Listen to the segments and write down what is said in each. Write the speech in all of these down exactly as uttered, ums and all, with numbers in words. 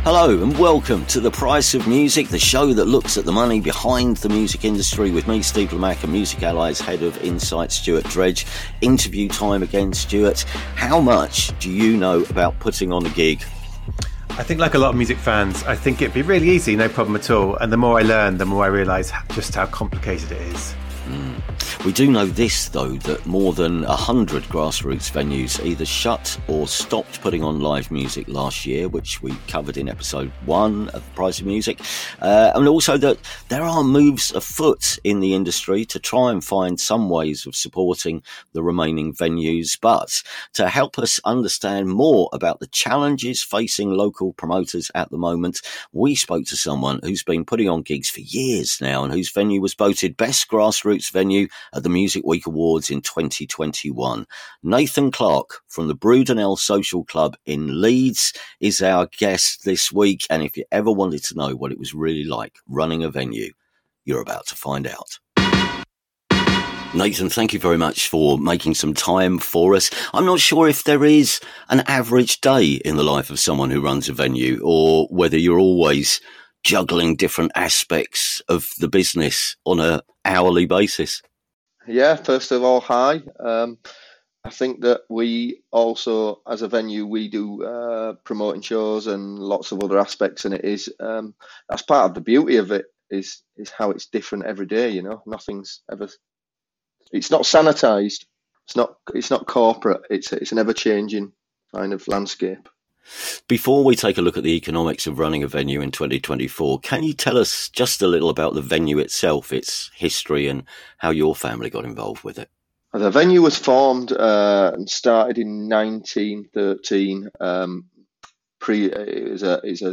Hello and welcome to The Price of Music, the show that looks at the money behind the music industry with me, Steve Lamack, and Music Allies Head of Insight, Stuart Dredge. Interview time again, Stuart. How much do you know about putting on a gig? I think like a lot of music fans, I think it'd be really easy, no problem at all. And the more I learn, the more I realise just how complicated it is. Mm. We do know this, though, that more than one hundred grassroots venues either shut or stopped putting on live music last year, which we covered in episode one of The Price of Music. Uh, and also that there are moves afoot in the industry to try and find some ways of supporting the remaining venues. But to help us understand more about the challenges facing local promoters at the moment, we spoke to someone who's been putting on gigs for years now and whose venue was voted Best Grassroots Venue at the Music Week Awards in twenty twenty-one. Nathan Clark from the Brudenell Social Club in Leeds is our guest this week, and if you ever wanted to know what it was really like running a venue, you're about to find out. Nathan, thank you very much for making some time for us. I'm not sure if there is an average day in the life of someone who runs a venue, or whether you're always juggling different aspects of the business on a hourly basis. Yeah, first of all, hi. Um, I think that we also, as a venue, we do uh, promoting shows and lots of other aspects, and it is um, that's part of the beauty of it is is how it's different every day. You know, nothing's ever. It's not sanitized. It's not. It's not corporate. It's it's an ever changing kind of landscape. Before we take a look at the economics of running a venue in twenty twenty-four, can you tell us just a little about the venue itself, its history, and how your family got involved with it? The venue was formed uh, and started in nineteen thirteen. Um, pre, it was a, it was a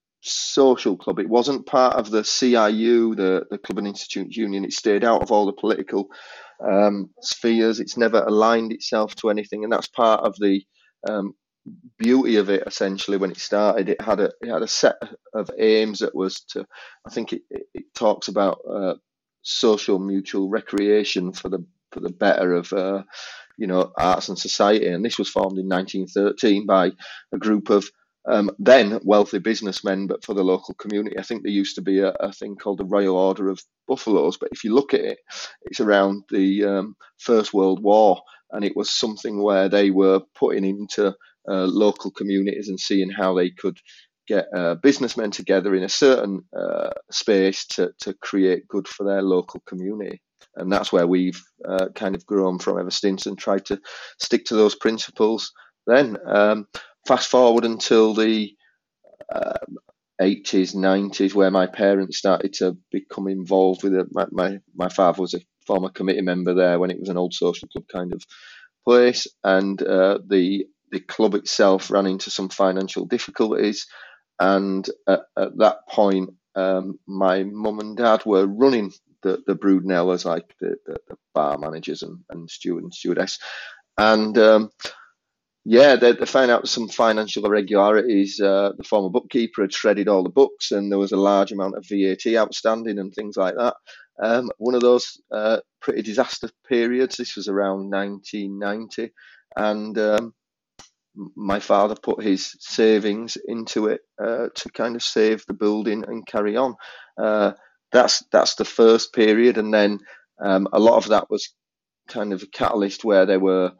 social club. It wasn't part of the C I U, the, the Club and Institute Union. It stayed out of all the political um, spheres. It's never aligned itself to anything, and that's part of the um, beauty of it. Essentially, when it started, it had a it had a set of aims that was to, I think it, it, it talks about uh, social mutual recreation for the for the better of uh, you know arts and society. And this was formed in nineteen thirteen by a group of um, then wealthy businessmen, but for the local community. I think there used to be a, a thing called the Royal Order of Buffaloes, but if you look at it, it's around the um, First World War, and it was something where they were putting into Uh, local communities and seeing how they could get uh, businessmen together in a certain uh, space to, to create good for their local community. And that's where we've uh, kind of grown from ever since and tried to stick to those principles then. Um, fast forward until the uh, eighties, nineties, where my parents started to become involved with it. My, my, my father was a former committee member there when it was an old social club kind of place, and uh, the The club itself ran into some financial difficulties, and at, at that point, um, my mum and dad were running the, the Brudenell as like the, the, the bar managers and, and steward and stewardess. And um, yeah, they, they found out some financial irregularities. Uh, the former bookkeeper had shredded all the books, and there was a large amount of V A T outstanding and things like that. Um, one of those uh, pretty disaster periods. This was around nineteen ninety, and um, my father put his savings into it uh, to kind of save the building and carry on. Uh, that's that's the first period, and then um, a lot of that was kind of a catalyst where there were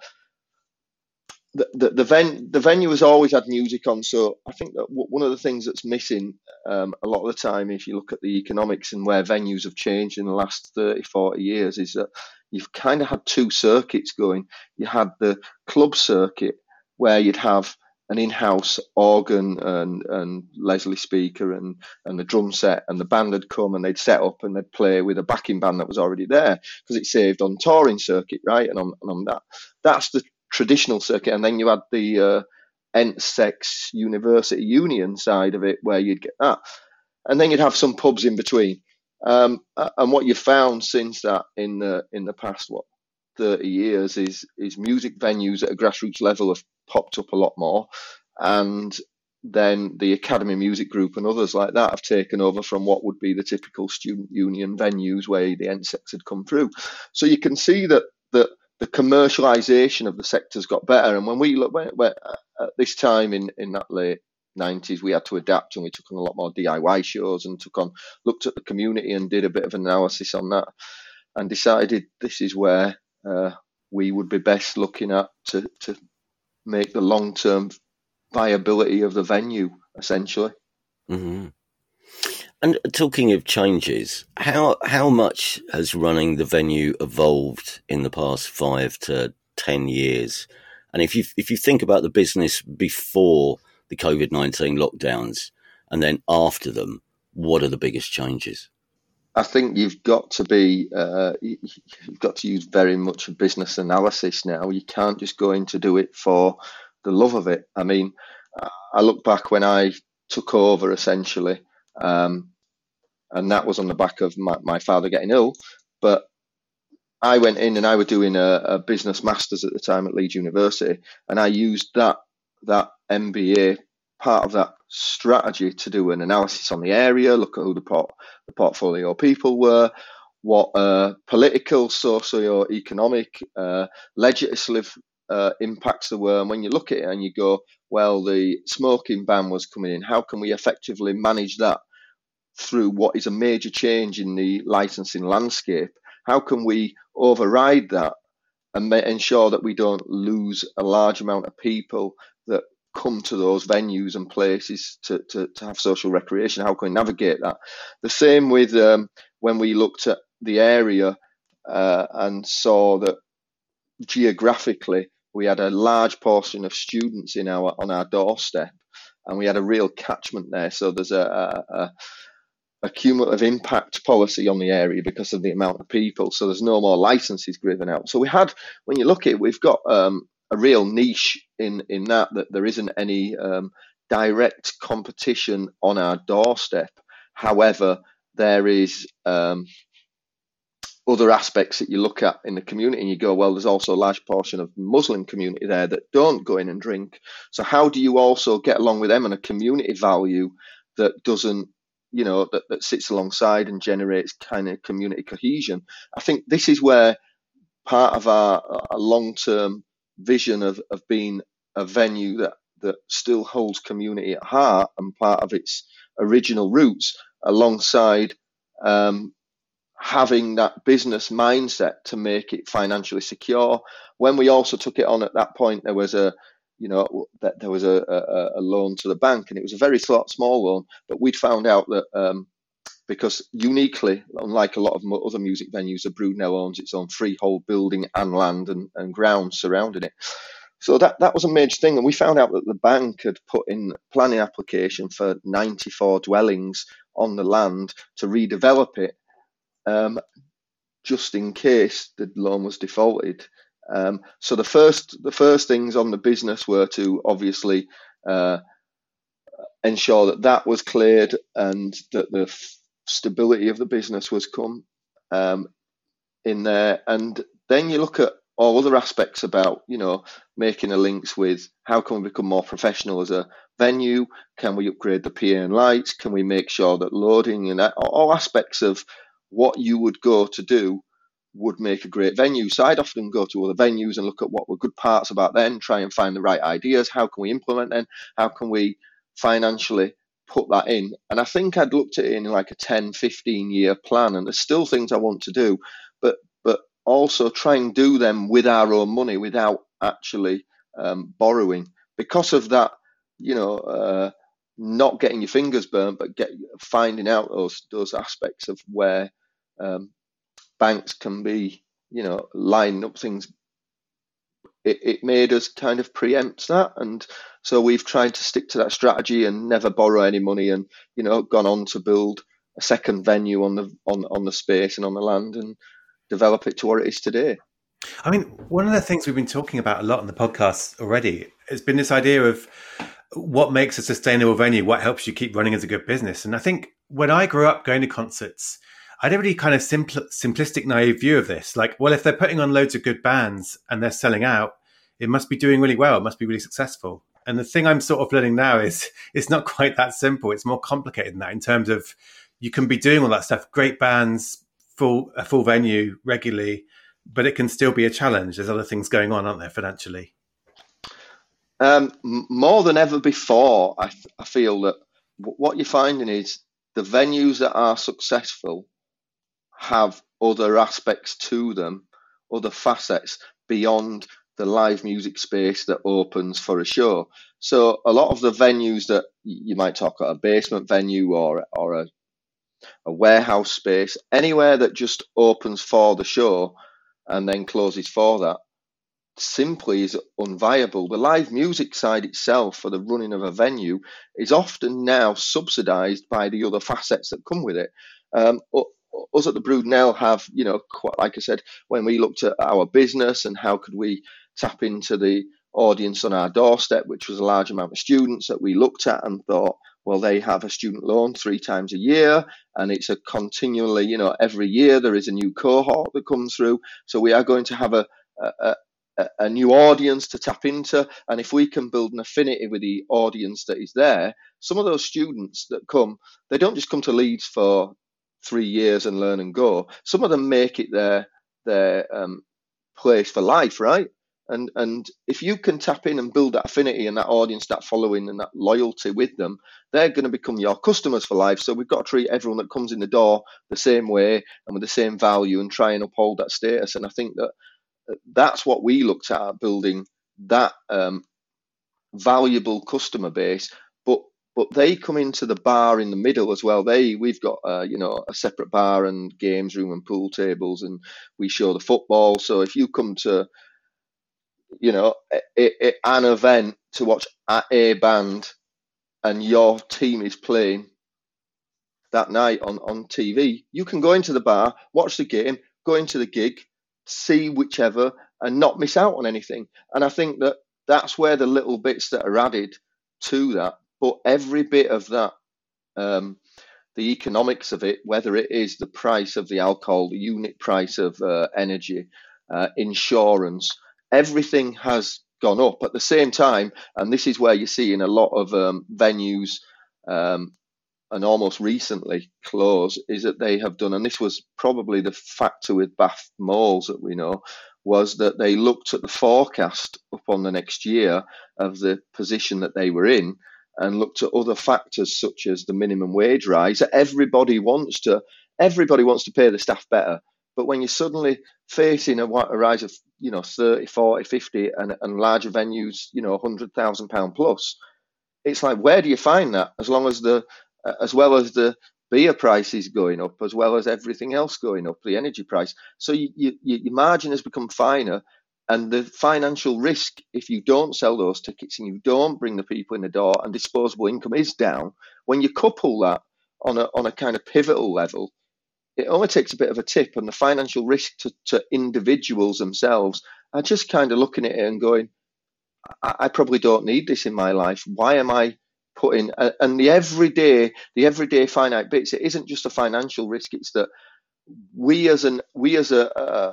the the the, ven- the venue has always had music on. So I think that w- one of the things that's missing um, a lot of the time, if you look at the economics and where venues have changed in the last thirty, forty years, is that you've kind of had two circuits going. You had the club circuit, where you'd have an in-house organ and, and Leslie speaker and, and the drum set, and the band would come and they'd set up and they'd play with a backing band that was already there because it saved on touring circuit, right? And on, and on that, that's the traditional circuit. And then you had the uh, N T S E C University Union side of it where you'd get that. And then you'd have some pubs in between. Um, and what you found since that in the, in the past, what, thirty years is, is music venues at a grassroots level have popped up a lot more, and then the Academy Music Group and others like that have taken over from what would be the typical student union venues where the N S E C had come through. So you can see that the, the commercialisation of the sector's got better. And when we look when, when, at this time in, in that late nineties, we had to adapt, and we took on a lot more D I Y shows and took on, looked at the community and did a bit of analysis on that, and decided this is where uh, we would be best looking at to, to make the long-term viability of the venue, essentially. Mm-hmm. And talking of changes, how how much has running the venue evolved in the past five to ten years? And if you if you think about the business before the COVID nineteen lockdowns and then after them, what are the biggest changes? I think you've got to be uh, you've got to use very much a business analysis now. You can't just go in to do it for the love of it. I mean, I look back when I took over, essentially, um, and that was on the back of my, my father getting ill. But I went in and I was doing a, a business masters at the time at Leeds University, and I used that that M B A, part of that strategy, to do an analysis on the area, look at who the, port, the portfolio people were, what uh, political, socio-economic, uh, legislative uh, impacts there were. And when you look at it and you go, well, the smoking ban was coming in, how can we effectively manage that through what is a major change in the licensing landscape? How can we override that and ma- ensure that we don't lose a large amount of people that come to those venues and places to, to, to have social recreation? How can we navigate that? The same with um, when we looked at the area uh, and saw that geographically we had a large portion of students in our on our doorstep, and we had a real catchment there. So there's a, a, a a cumulative impact policy on the area because of the amount of people. So there's no more licenses given out. So we had, when you look at it, we've got um, a real niche in, in that, that there isn't any um, direct competition on our doorstep. However, there is um, other aspects that you look at in the community and you go, well, there's also a large portion of the Muslim community there that don't go in and drink. So how do you also get along with them on a community value that doesn't, you know, that, that sits alongside and generates kind of community cohesion? I think this is where part of our, our long-term vision of, of being a venue that, that still holds community at heart and part of its original roots, alongside um, having that business mindset to make it financially secure. When we also took it on at that point, there was a you know, that there was a, a, a loan to the bank, and it was a very small loan, but we'd found out that um, because uniquely, unlike a lot of other music venues, the Broodnell owns its own freehold building and land and, and grounds surrounding it. So that, that was a major thing. And we found out that the bank had put in a planning application for ninety-four dwellings on the land to redevelop it, um, just in case the loan was defaulted. Um, so the first the first things on the business were to obviously uh, ensure that that was cleared and that the f- stability of the business was come um, in there. And then you look at all other aspects about, you know, making a links with how can we become more professional as a venue? Can we upgrade the P A and lights? Can we make sure that loading and that, all aspects of what you would go to do would make a great venue. So I'd often go to other venues and look at what were good parts about them, try and find the right ideas. How can we implement them? How can we financially put that in? And I think I'd looked at it in like a ten, fifteen year plan, and there's still things I want to do, but but also try and do them with our own money without actually um, borrowing. Because of that, you know, uh, not getting your fingers burnt, but get finding out those those aspects of where um, banks can be, you know, lining up things. It, it made us kind of preempt that, and so we've tried to stick to that strategy and never borrow any money, and you know, gone on to build a second venue on the on on the space and on the land and develop it to what it is today. I mean, one of the things we've been talking about a lot on the podcast already has been this idea of what makes a sustainable venue, what helps you keep running as a good business. And I think when I grew up going to concerts, I had a really kind of simpl- simplistic, naive view of this. Like, well, if they're putting on loads of good bands and they're selling out, it must be doing really well. It must be really successful. And the thing I'm sort of learning now is it's not quite that simple. It's more complicated than that, in terms of you can be doing all that stuff, great bands, full a full venue regularly, but it can still be a challenge. There's other things going on, aren't there, financially? Um, more than ever before, I, I feel that what you're finding is the venues that are successful have other aspects to them, other facets beyond the live music space that opens for a show. So a lot of the venues that you might talk about, a basement venue or or a, a warehouse space, anywhere that just opens for the show and then closes for that, simply is unviable. The live music side itself for the running of a venue is often now subsidized by the other facets that come with it. Um, us at the Broodnell have, you know, quite, like I said, when we looked at our business and how could we tap into the audience on our doorstep, which was a large amount of students that we looked at and thought, well, they have a student loan three times a year, and it's a continually, you know, every year there is a new cohort that comes through. So we are going to have a, a, a new audience to tap into, and if we can build an affinity with the audience that is there, some of those students that come, they don't just come to Leeds for three years and learn and go. Some of them make it their their um, place for life, right? And and if you can tap in and build that affinity and that audience, that following and that loyalty with them, they're going to become your customers for life. So we've got to treat everyone that comes in the door the same way and with the same value and try and uphold that status. And I think that that's what we looked at, building that um, valuable customer base. But but they come into the bar in the middle as well. They we've got uh, you know a separate bar and games room and pool tables, and we show the football. So if you come to you know a, a, an event to watch a band and your team is playing that night on on T V, you can go into the bar, watch the game, go into the gig, see whichever, and not miss out on anything. And I think that that's where the little bits that are added to that, but every bit of that, um, the economics of it, whether it is the price of the alcohol, the unit price of uh, energy, uh, insurance, everything has gone up at the same time. And this is where you're seeing a lot of um, venues um, and almost recently close, is that they have done, and this was probably the factor with Bath Malls that we know, was that they looked at the forecast up on the next year of the position that they were in and looked at other factors such as the minimum wage rise. Everybody wants to, everybody wants to pay the staff better. But when you're suddenly facing a, a rise of, you know, thirty, forty, fifty and, and larger venues, you know, one hundred thousand pounds plus, it's like, where do you find that? As long as the, as well as the beer prices going up, as well as everything else going up, the energy price. So you, you, your margin has become finer, and the financial risk, if you don't sell those tickets and you don't bring the people in the door and disposable income is down, when you couple that on a on a kind of pivotal level, it only takes a bit of a tip, and the financial risk to, to individuals themselves are just kind of looking at it and going, I, I probably don't need this in my life. Why am I putting, and the everyday, the everyday finite bits, it isn't just a financial risk, it's that we as an, we as a, a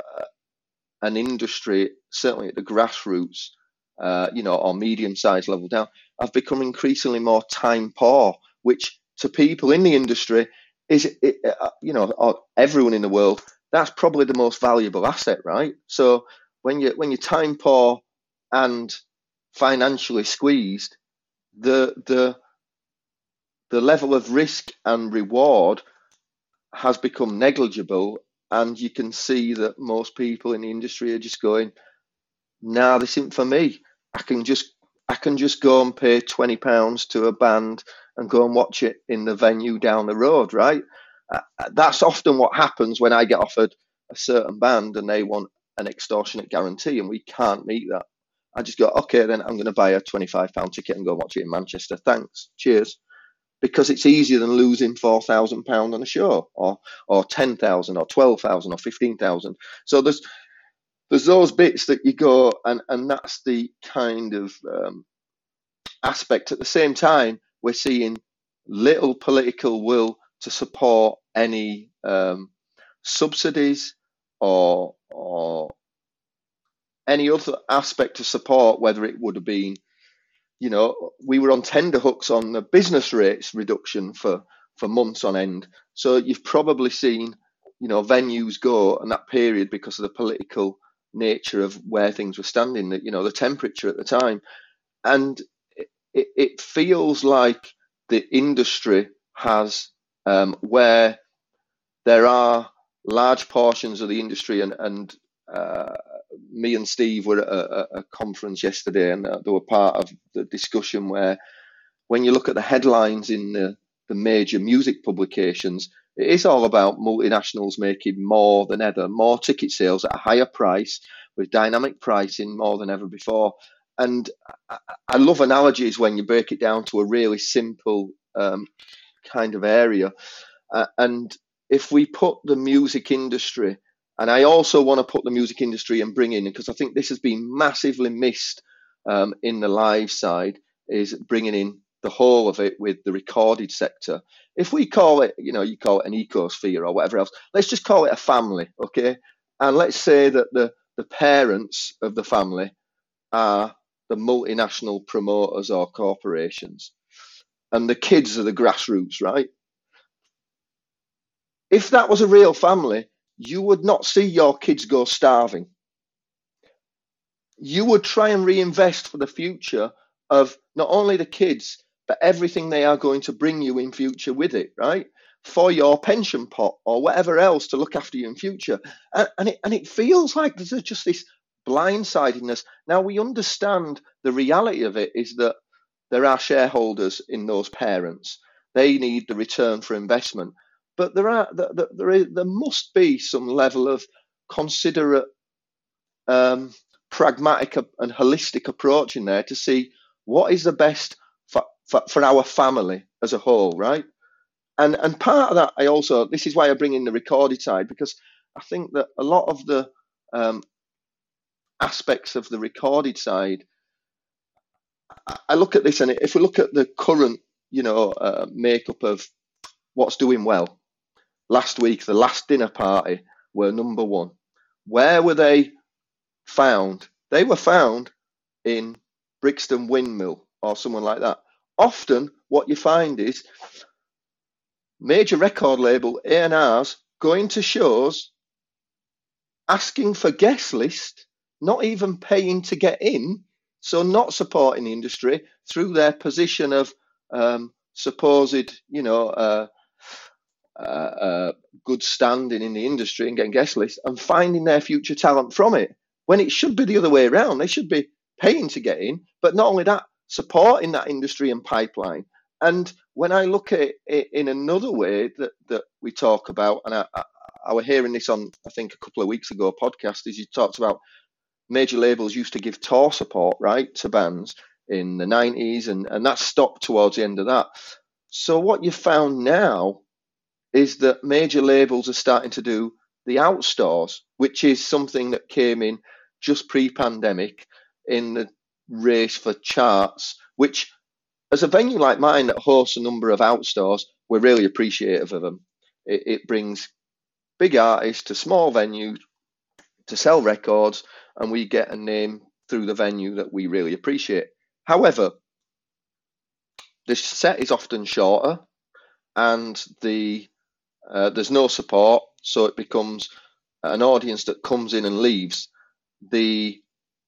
an industry, certainly at the grassroots, uh, you know, or medium-sized level down, have become increasingly more time poor, which to people in the industry is, it, uh, you know, or everyone in the world, that's probably the most valuable asset, right? So when you when you're time poor and financially squeezed, the the the level of risk and reward has become negligible, and you can see that most people in the industry are just going, nah, this isn't for me. I can just I can just go and pay twenty pounds to a band and go and watch it in the venue down the road, right? Uh, that's often what happens when I get offered a certain band and they want an extortionate guarantee and we can't meet that. I just go, okay, then I'm going to buy a twenty-five pound ticket and go watch it in Manchester. Thanks. Cheers. Because it's easier than losing four thousand pounds on a show, or or ten thousand or twelve thousand or fifteen thousand. So there's there's those bits that you go, and, and that's the kind of um, aspect. At the same time, we're seeing little political will to support any um, subsidies or or any other aspect of support, whether it would have been, you know, we were on tender hooks on the business rates reduction for, for months on end. So you've probably seen, you know, venues go, and that period, because of the political nature of where things were standing, that, you know, the temperature at the time. and it, it feels like the industry has um, where there are large portions of the industry, and, and uh, me and Steve were at a, a conference yesterday, and they were part of the discussion where when you look at the headlines in the, the major music publications, it is all about multinationals making more than ever, more ticket sales at a higher price with dynamic pricing more than ever before. And I, I love analogies when you break it down to a really simple um, kind of area. Uh, and if we put the music industry, and I also want to put the music industry and bring in, because I think this has been massively missed um, in the live side, is bringing in the whole of it with the recorded sector. If we call it, you know, you call it an ecosphere or whatever else, let's just call it a family, okay? And let's say that the, the parents of the family are the multinational promoters or corporations, and the kids are the grassroots, right? If that was a real family, you would not see your kids go starving. You would try and reinvest for the future of not only the kids, but everything they are going to bring you in future with it, right? For your pension pot or whatever else to look after you in future. And, and, it, and it feels like there's just this blindsidedness. Now, we understand the reality of it is that there are shareholders in those parents. They need the return for investment. But there are there, there, is, there must be some level of considerate, um, pragmatic and holistic approach in there to see what is the best for, for, for our family as a whole, right? And and part of that, I also, this is why I bring in the recorded side, because I think that a lot of the um, aspects of the recorded side, I, I look at this, and if we look at the current, you know, uh, makeup of what's doing well, last week, the Last Dinner Party were number one. Where were they found? They were found in Brixton Windmill or someone like that. Often what you find is major record label A and R's going to shows, asking for guest list, not even paying to get in, so not supporting the industry through their position of um, supposed, you know, uh, Uh, uh, good standing in the industry and getting guest lists and finding their future talent from it, when it should be the other way around. They should be paying to get in, but not only that, supporting that industry and pipeline. And when I look at it in another way that, that we talk about, and I, I, I was hearing this on, I think, a couple of weeks ago, a podcast, is you talked about major labels used to give tour support, right, to bands in the nineties, and, and that stopped towards the end of that. So what you found now is that major labels are starting to do the outstores, which is something that came in just pre-pandemic in the race for charts, which, as a venue like mine that hosts a number of outstores, we're really appreciative of them. It, it brings big artists to small venues to sell records, and we get a name through the venue that we really appreciate. However, the set is often shorter, and the Uh, there's no support, so it becomes an audience that comes in and leaves. The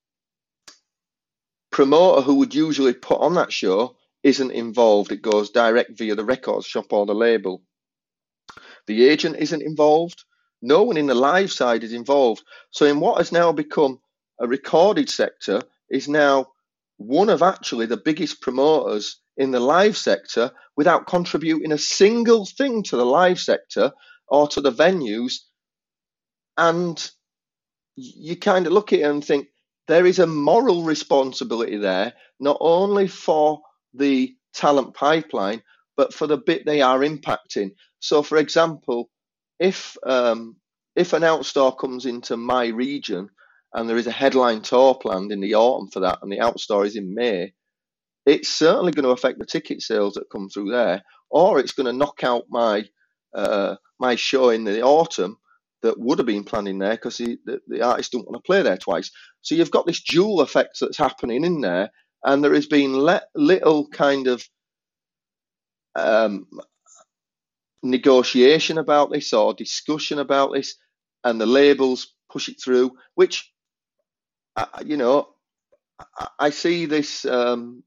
promoter who would usually put on that show isn't involved. It goes direct via the record shop or the label. The agent isn't involved. No one in the live side is involved. So in what has now become a recorded sector is now one of actually the biggest promoters in the live sector without contributing a single thing to the live sector or to the venues. And you kind of look at it and think there is a moral responsibility there, not only for the talent pipeline, but for the bit they are impacting. So, for example, if um, if an outstore comes into my region and there is a headline tour planned in the autumn for that, and the outstore is in May, it's certainly going to affect the ticket sales that come through there, or it's going to knock out my uh, my show in the autumn that would have been planned in there because the, the, the artist don't want to play there twice. So you've got this dual effect that's happening in there, and there has been le- little kind of um, negotiation about this or discussion about this, and the labels push it through, which, uh, you know, I, I see this. Um,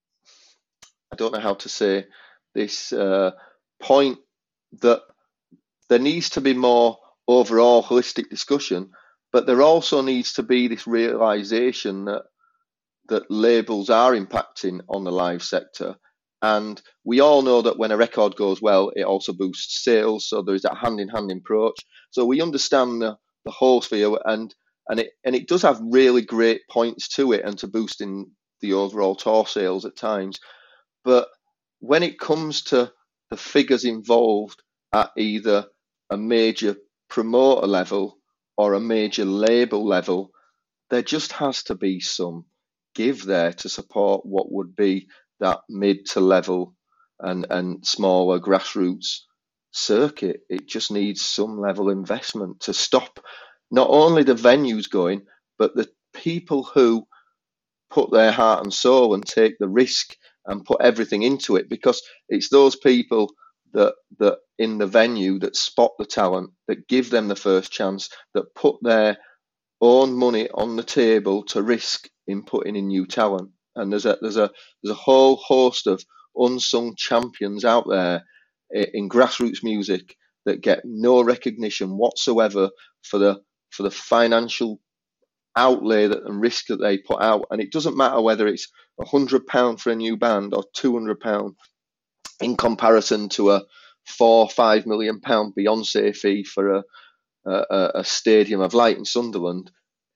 I don't know how to say this uh, point that there needs to be more overall holistic discussion, but there also needs to be this realization that that labels are impacting on the live sector. And we all know that when a record goes well, it also boosts sales. So there is that hand-in-hand approach. So we understand the, the whole sphere, and and it and it does have really great points to it and to boosting the overall tour sales at times. But when it comes to the figures involved at either a major promoter level or a major label level, there just has to be some give there to support what would be that mid to level and, and smaller grassroots circuit. It just needs some level of investment to stop not only the venues going, but the people who put their heart and soul and take the risk and put everything into it, because it's those people that that in the venue that spot the talent, that give them the first chance, that put their own money on the table to risk in putting in new talent. And there's a there's a there's a whole host of unsung champions out there in grassroots music that get no recognition whatsoever for the for the financial outlay that and risk that they put out. And it doesn't matter whether it's a hundred pound for a new band or two hundred pound in comparison to a four five million pound Beyonce fee for a a, a stadium of light in Sunderland.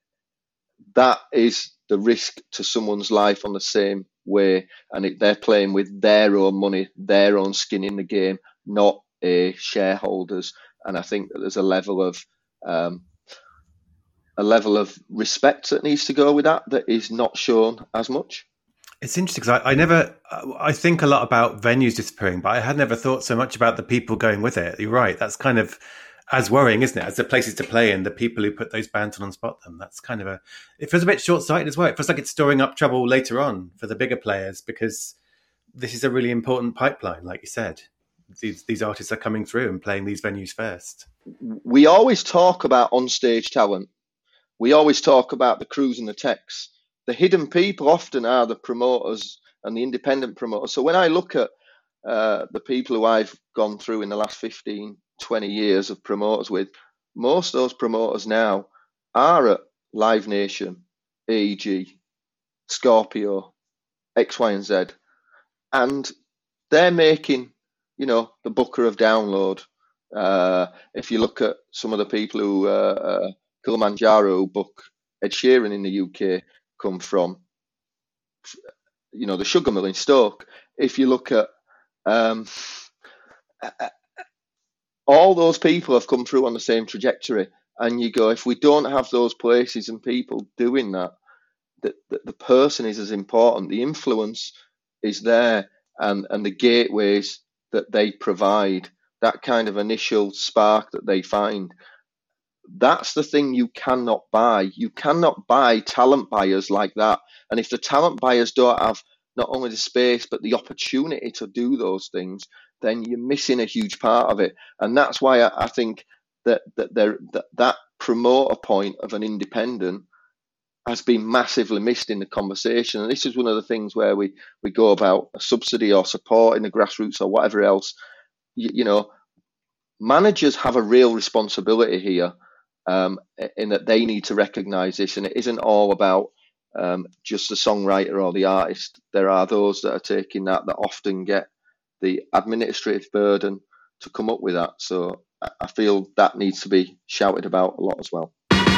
That is the risk to someone's life on the same way, and it, they're playing with their own money, their own skin in the game, not a shareholders. And I think that there's a level of um, a level of respect that needs to go with that that is not shown as much. It's interesting because I, I never, I think a lot about venues disappearing, but I had never thought so much about the people going with it. You're right. That's kind of as worrying, isn't it? As the places to play and the people who put those bands on and spot them. That's kind of a, it feels a bit short-sighted as well. It feels like it's storing up trouble later on for the bigger players, because this is a really important pipeline, like you said. These, these artists are coming through and playing these venues first. We always talk about on-stage talent. We always talk about the crews and the techs. The hidden people often are the promoters and the independent promoters. So when I look at uh, the people who I've gone through in the last fifteen, twenty years of promoters with, most of those promoters now are at Live Nation, A E G, Scorpio, X, Y, and Z. And they're making, you know, the Booker of Download. Uh, if you look at some of the people who, uh, uh, Kilimanjaro book Ed Sheeran in the U K, come from, you know, the Sugar Mill in Stoke. If you look at um, all those people have come through on the same trajectory, and you go, if we don't have those places and people doing that, that, that the person is as important. The influence is there, and and the gateways that they provide, that kind of initial spark that they find. That's the thing you cannot buy. You cannot buy talent buyers like that. And if the talent buyers don't have not only the space, but the opportunity to do those things, then you're missing a huge part of it. And that's why I, I think that that, there, that that promoter point of an independent has been massively missed in the conversation. And this is one of the things where we, we go about a subsidy or support in the grassroots or whatever else. You, you know, managers have a real responsibility here. Um, in that they need to recognise this, and it isn't all about um, just the songwriter or the artist. There are those that are taking that that often get the administrative burden to come up with that. So I feel that needs to be shouted about a lot as well.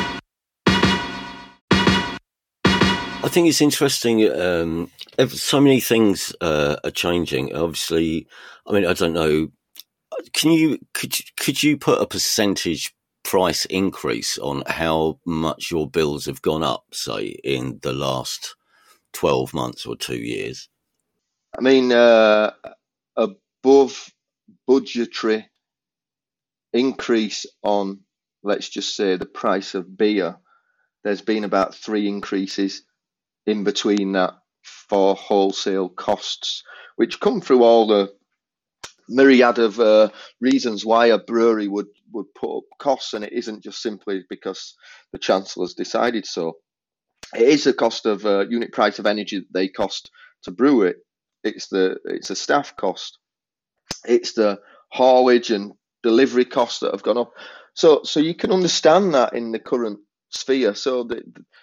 I think it's interesting. Um, so many things uh, are changing. Obviously, I mean, I don't know. Can you could could you put a percentage price increase on how much your bills have gone up, say, in the last twelve months or two years? I mean, uh, above budgetary increase on, let's just say, the price of beer, there's been about three increases in between that for wholesale costs, which come through all the myriad of uh, reasons why a brewery would, would put up costs, and it isn't just simply because the Chancellor's decided so. it is the cost of uh, unit price of energy that they cost to brew it. It's the it's the staff cost. It's the haulage and delivery costs that have gone up. So so you can understand that in the current sphere. So the,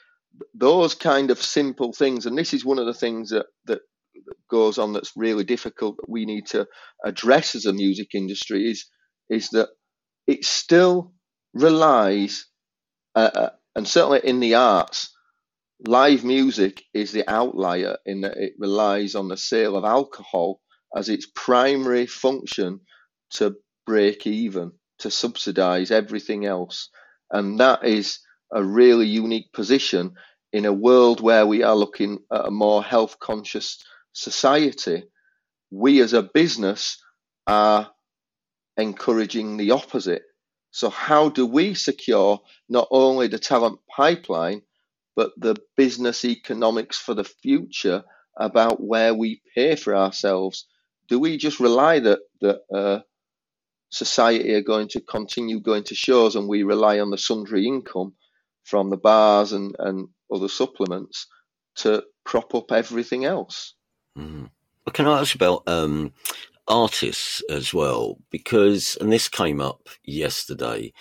those kind of simple things, and this is one of the things that that goes on that's really difficult that we need to address as a music industry is is that it still relies, uh, and certainly in the arts, live music is the outlier in that it relies on the sale of alcohol as its primary function to break even, to subsidize everything else. And that is a really unique position in a world where we are looking at a more health conscious society. We as a business are encouraging the opposite. So how do we secure not only the talent pipeline, but the business economics for the future about where we pay for ourselves? Do we just rely that that uh, society are going to continue going to shows and we rely on the sundry income from the bars and, and other supplements to prop up everything else? Mm. Well, can I ask about um, artists as well? Because, and this came up yesterday,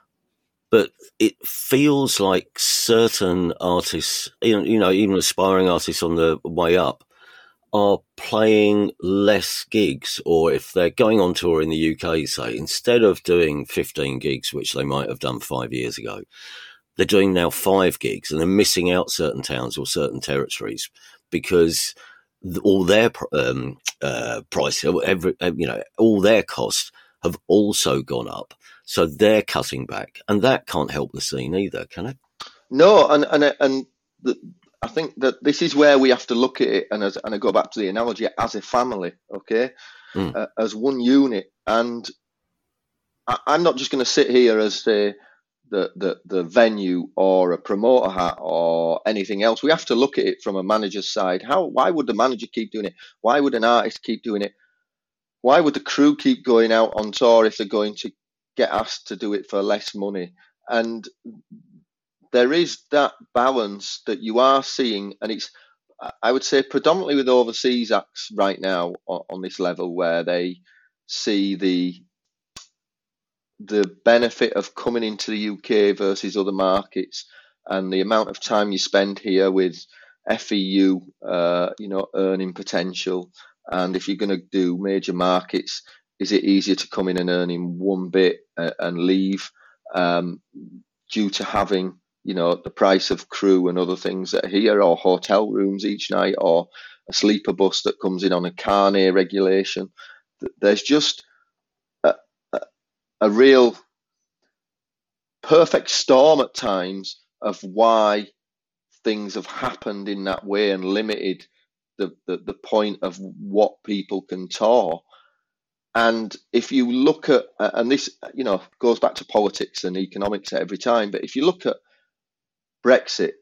but it feels like certain artists, you know, even aspiring artists on the way up, are playing less gigs, or if they're going on tour in the U K, say, instead of doing fifteen gigs, which they might have done five years ago, they're doing now five gigs, and they're missing out certain towns or certain territories because all their um, uh, price, every, you know, all their costs have also gone up. So they're cutting back, and that can't help the scene either, can it? No, and and and the, I think that this is where we have to look at it, and as and I go back to the analogy as a family, okay, mm. uh, as one unit. And I, I'm not just going to sit here as the, the the the venue or a promoter hat or anything else. We have to look at it from a manager's side. How? Why would the manager keep doing it? Why would an artist keep doing it? Why would the crew keep going out on tour if they're going to get asked to do it for less money? And there is that balance that you are seeing, and it's, I would say, predominantly with overseas acts right now on, on this level, where they see the the benefit of coming into the U K versus other markets, and the amount of time you spend here with F E U, uh, you know, earning potential. And if you're going to do major markets, is it easier to come in and earn in one bit uh, and leave um, due to having, you know, the price of crew and other things that are here, or hotel rooms each night, or a sleeper bus that comes in on a carnet regulation? There's just a, a, a real perfect storm at times of why things have happened in that way and limited the, the, the point of what people can tour. And if you look at, and this, you know, goes back to politics and economics every time, but if you look at Brexit,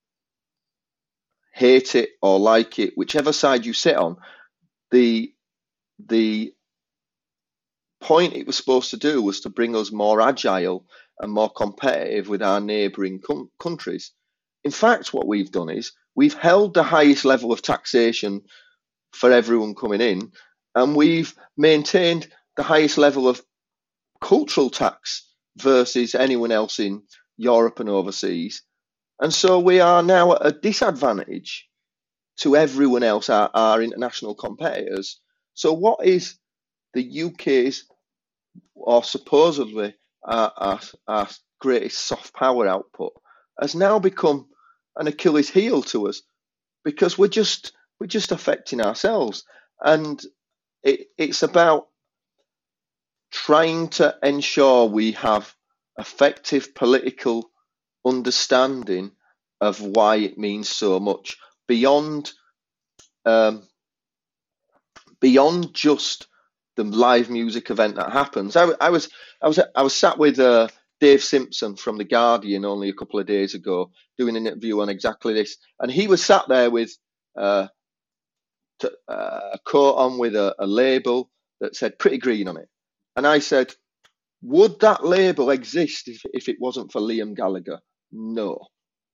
hate it or like it, whichever side you sit on, the the point it was supposed to do was to bring us more agile and more competitive with our neighbouring com- countries. In fact, what we've done is we've held the highest level of taxation for everyone coming in, and we've maintained the highest level of cultural tax versus anyone else in Europe and overseas. And so we are now at a disadvantage to everyone else, our, our international competitors. So what is the U K's, or supposedly our, our, our greatest soft power output, has now become an Achilles heel to us, because we're just we're just affecting ourselves. And it, it's about trying to ensure we have effective political understanding of why it means so much beyond um, beyond just the live music event that happens. I, I was I was I was sat with uh, Dave Simpson from The Guardian only a couple of days ago doing an interview on exactly this, and he was sat there with uh, to, uh, a coat on with a, a label that said Pretty Green on it, and I said, would that label exist if, if it wasn't for Liam Gallagher? No.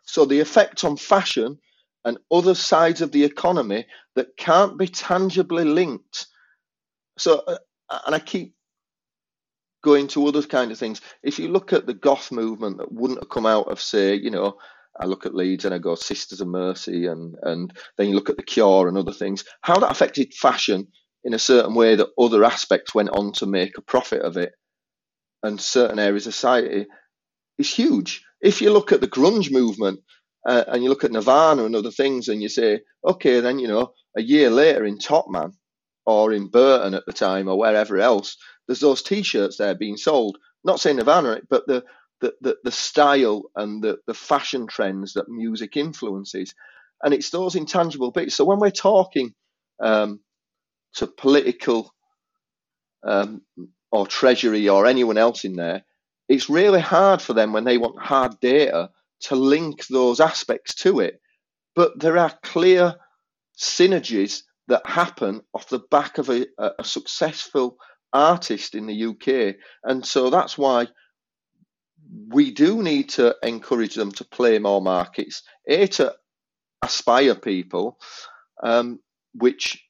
So the effect on fashion and other sides of the economy that can't be tangibly linked. So, uh, and I keep going to other kind of things. If you look at the goth movement that wouldn't have come out of, say, you know, I look at Leeds and I go Sisters of Mercy, and and then you look at the Cure and other things, how that affected fashion in a certain way that other aspects went on to make a profit of it, and certain areas of society is huge. If you look at the grunge movement, uh, and you look at Nirvana and other things, and you say, okay, then, you know, a year later in Top Man or in Burton at the time or wherever else, there's those T-shirts there being sold. Not saying Nirvana, but the the the, the style and the, the fashion trends that music influences. And it's those intangible bits. So when we're talking um, to political um, or Treasury or anyone else in there, it's really hard for them when they want hard data to link those aspects to it. But there are clear synergies that happen off the back of a, a successful artist in the U K. And so that's why we do need to encourage them to play more markets, A, to aspire people, um, which,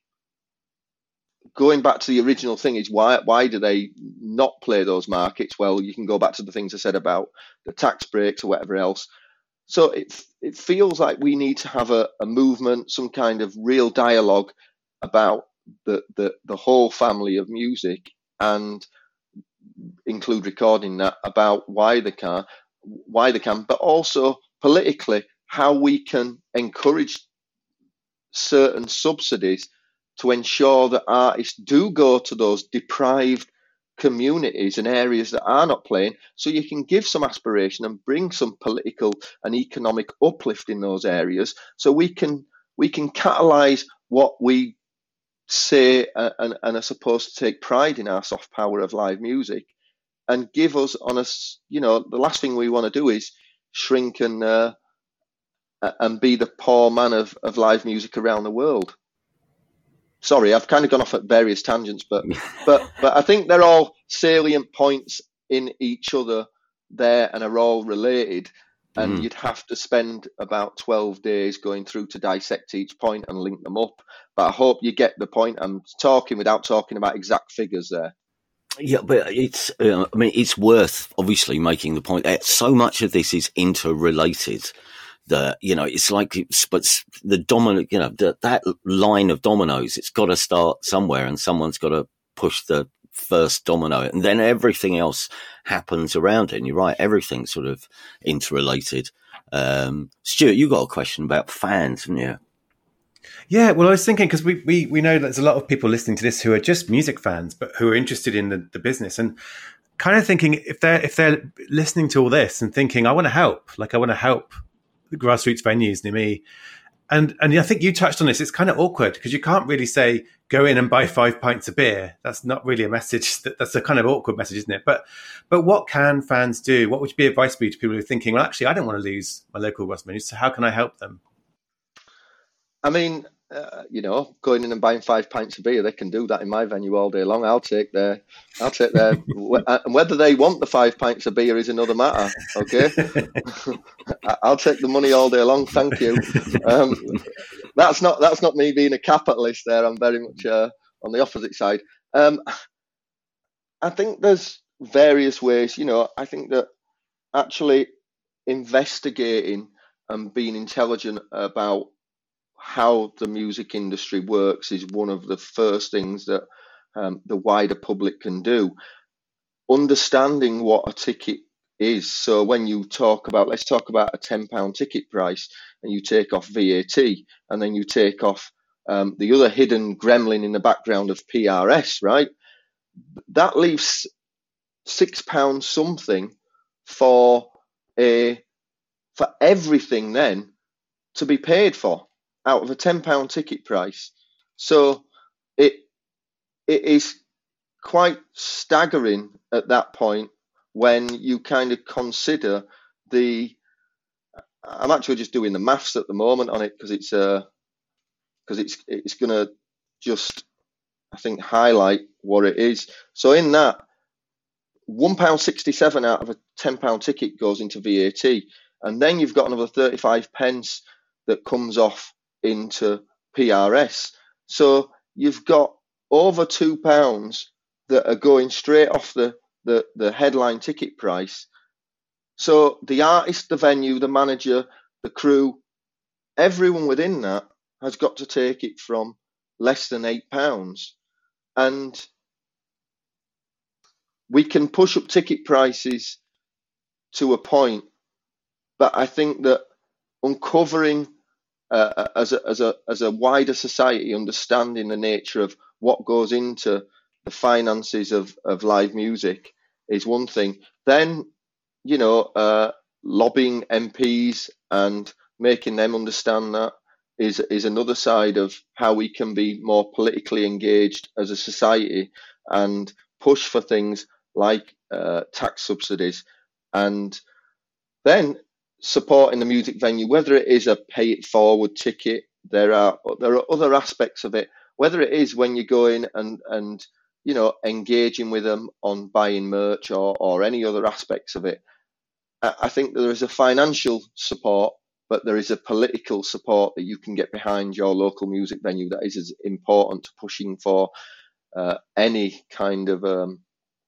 going back to the original thing, is why why do they not play those markets? Well, you can go back to the things I said about the tax breaks or whatever else. So it it feels like we need to have a, a movement, some kind of real dialogue about the, the, the whole family of music, and include recording that about why they can, why they can, but also politically how we can encourage certain subsidies to ensure that artists do go to those deprived communities and areas that are not playing, so you can give some aspiration and bring some political and economic uplift in those areas, so we can we can catalyse what we say uh, and, and are supposed to take pride in our soft power of live music, and give us on us, you know, the last thing we want to do is shrink and uh, and be the poor man of, of live music around the world. Sorry, I've kind of gone off at various tangents, but but but I think they're all salient points in each other there and are all related. And mm. you'd have to spend about twelve days going through to dissect each point and link them up. But I hope you get the point. I'm talking without talking about exact figures there. Yeah, but it's, uh, I mean, it's worth obviously making the point that so much of this is interrelated. The, you know, it's like, it's, but the domino, you know, the, that line of dominoes, it's got to start somewhere, and someone's got to push the first domino, and then everything else happens around it. And you're right, everything's sort of interrelated. Um, Stuart, you got a question about fans, haven't you? Yeah, well, I was thinking, because we, we, we know there's a lot of people listening to this who are just music fans, but who are interested in the, the business, and kind of thinking if they're, if they're listening to all this and thinking, I want to help, like I want to help the grassroots venues near me. And and I think you touched on this. It's kind of awkward because you can't really say, go in and buy five pints of beer. That's not really a message. That, that's a kind of awkward message, isn't it? But but what can fans do? What would be advice for you to people who are thinking, well, actually, I don't want to lose my local grass venues, so how can I help them? I mean, uh, you know, going in and buying five pints of beer, they can do that in my venue all day long. I'll take their, I'll take their, and whether they want the five pints of beer is another matter. Okay, I'll take the money all day long. Thank you. Um, that's not that's not me being a capitalist. There, I'm very much uh, on the opposite side. Um, I think there's various ways. You know, I think that actually investigating and being intelligent about how the music industry works is one of the first things that um, the wider public can do. Understanding what a ticket is. So when you talk about, let's talk about a ten pound ticket price, and you take off V A T, and then you take off um, the other hidden gremlin in the background of P R S, right? That leaves six pounds something for a for everything then to be paid for out of a ten pound ticket price. So it it is quite staggering at that point when you kind of consider the, I'm actually just doing the maths at the moment on it because it's uh because it's it's going to just, I think, highlight what it is. So in that, one pound sixty-seven out of a ten pound ticket goes into V A T. And then you've got another thirty-five pence that comes off into P R S. So you've got over two pounds that are going straight off the, the, the headline ticket price. So the artist, the venue, the manager, the crew, everyone within that has got to take it from less than eight pounds. And we can push up ticket prices to a point, but I think that uncovering uh, as a as a as a wider society, understanding the nature of what goes into the finances of of live music is one thing. Then, you know, uh, lobbying M Ps and making them understand that is is another side of how we can be more politically engaged as a society and push for things like uh, tax subsidies, and then supporting the music venue, whether it is a pay it forward ticket. There are there are other aspects of it, whether it is when you go in and and you know engaging with them on buying merch or or any other aspects of it. I think there is a financial support, but there is a political support that you can get behind your local music venue that is as important to pushing for uh, any kind of um,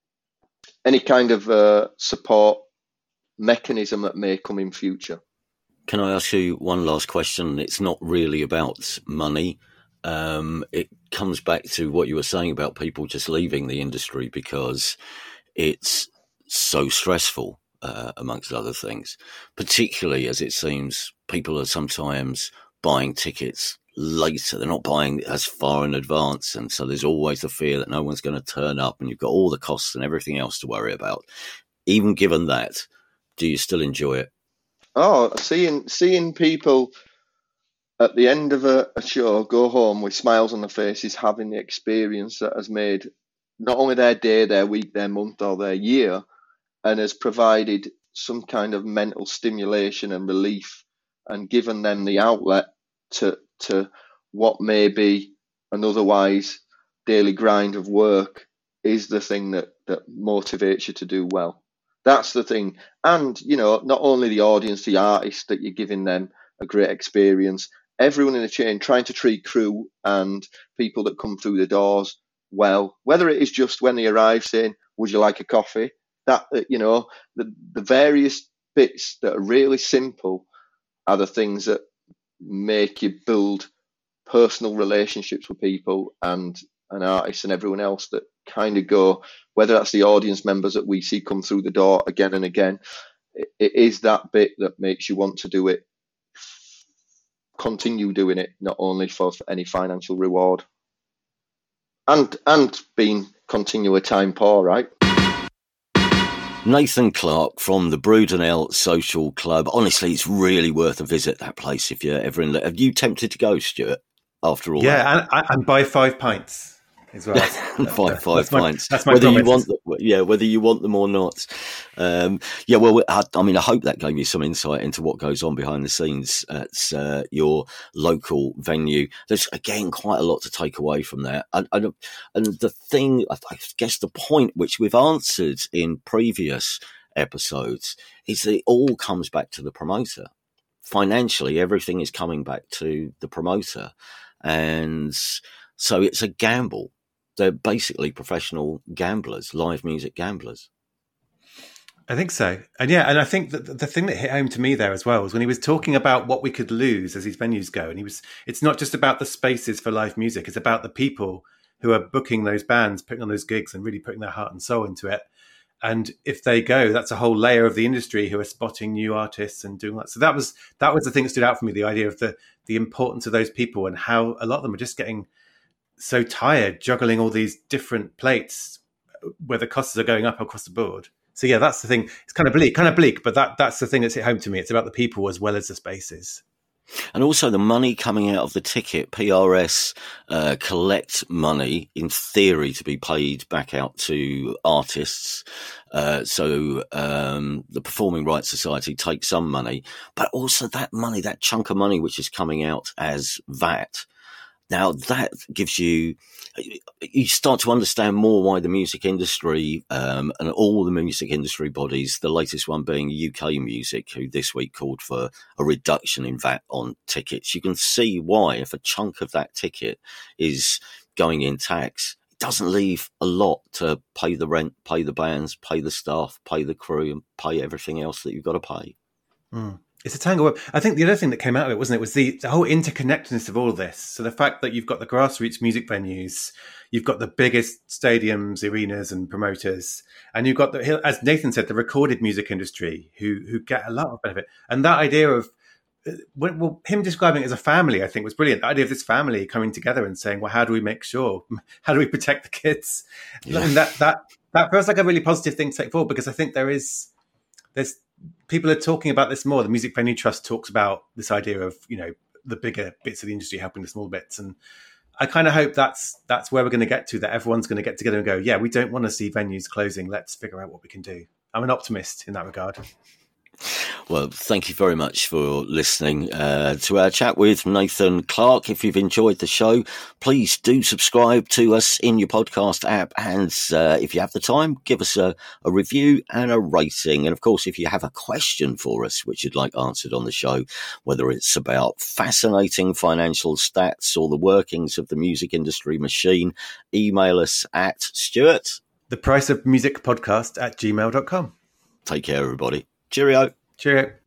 any kind of uh, support mechanism that may come in future. Can I ask you one last question? It's not really about money. Um, it comes back to what you were saying about people just leaving the industry because it's so stressful, uh, amongst other things, particularly as it seems people are sometimes buying tickets later. They're not buying as far in advance. And so there's always the fear that no one's going to turn up and you've got all the costs and everything else to worry about. Even given that, do you still enjoy it? Oh, seeing seeing people at the end of a, a show go home with smiles on their faces, having the experience that has made not only their day, their week, their month, or their year, and has provided some kind of mental stimulation and relief, and given them the outlet to to what may be an otherwise daily grind of work, is the thing that that motivates you to do well. That's the thing. And, you know, not only the audience, the artist, that you're giving them a great experience, everyone in the chain trying to treat crew and people that come through the doors well, whether it is just when they arrive saying, would you like a coffee? That, you know, the, the various bits that are really simple are the things that make you build personal relationships with people and and artists and everyone else that kind of go, whether that's the audience members that we see come through the door again and again, it, it is that bit that makes you want to do it, continue doing it, not only for, for any financial reward. And and being continual time poor, right? Nathan Clark from the Brudenell Social Club. Honestly, it's really worth a visit, that place, if you're ever in. Have you tempted to go, Stuart, after all yeah, that? Yeah, and, and buy five pints as well. five five that's my, pints. That's my whether promise. you want them, yeah, whether you want them or not. Um, yeah, well, I, I mean, I hope that gave you some insight into what goes on behind the scenes at uh, your local venue. There's again quite a lot to take away from that, and, and, and the thing, I guess, the point which we've answered in previous episodes is that it all comes back to the promoter. Financially, everything is coming back to the promoter, and so it's a gamble. They're basically professional gamblers, live music gamblers. I think so. And yeah, and I think that the thing that hit home to me there as well was when he was talking about what we could lose as these venues go. And he was, it's not just about the spaces for live music. It's about the people who are booking those bands, putting on those gigs and really putting their heart and soul into it. And if they go, that's a whole layer of the industry who are spotting new artists and doing that. So that was, that was the thing that stood out for me, the idea of the, the importance of those people and how a lot of them are just getting so tired juggling all these different plates where the costs are going up across the board. So yeah, that's the thing. It's kind of bleak, kind of bleak, but that that's the thing that's hit home to me. It's about the people as well as the spaces. And also the money coming out of the ticket. P R S uh, collect money, in theory, to be paid back out to artists. Uh, so um, the Performing Rights Society takes some money, but also that money, that chunk of money which is coming out as V A T, Now that gives you, you start to understand more why the music industry um, and all the music industry bodies, the latest one being U K Music, who this week called for a reduction in V A T on tickets. You can see why, if a chunk of that ticket is going in tax, it doesn't leave a lot to pay the rent, pay the bands, pay the staff, pay the crew, and pay everything else that you've got to pay. Mm. It's a tangle web. I think the other thing that came out of it, wasn't it, was the, the whole interconnectedness of all of this. So the fact that you've got the grassroots music venues, you've got the biggest stadiums, arenas and promoters, and you've got, the, as Nathan said, the recorded music industry who who get a lot of benefit. And that idea of, well, him describing it as a family, I think was brilliant. The idea of this family coming together and saying, well, how do we make sure, how do we protect the kids? Yeah. And that, that, that feels like a really positive thing to take forward, because I think there is, there's, people are talking about this more. The Music Venue Trust talks about this idea of, you know, the bigger bits of the industry helping the small bits. And I kind of hope that's that's where we're going to get to, that everyone's going to get together and go, yeah, we don't want to see venues closing. Let's figure out what we can do. I'm an optimist in that regard. Well, thank you very much for listening uh, to our chat with Nathan Clark. If you've enjoyed the show, please do subscribe to us in your podcast app. And uh, if you have the time, give us a, a review and a rating. And of course, if you have a question for us, which you'd like answered on the show, whether it's about fascinating financial stats or the workings of the music industry machine, email us at Stuart. The Price of Music Podcast at gmail dot com. Take care, everybody. Cheerio. Cheerio.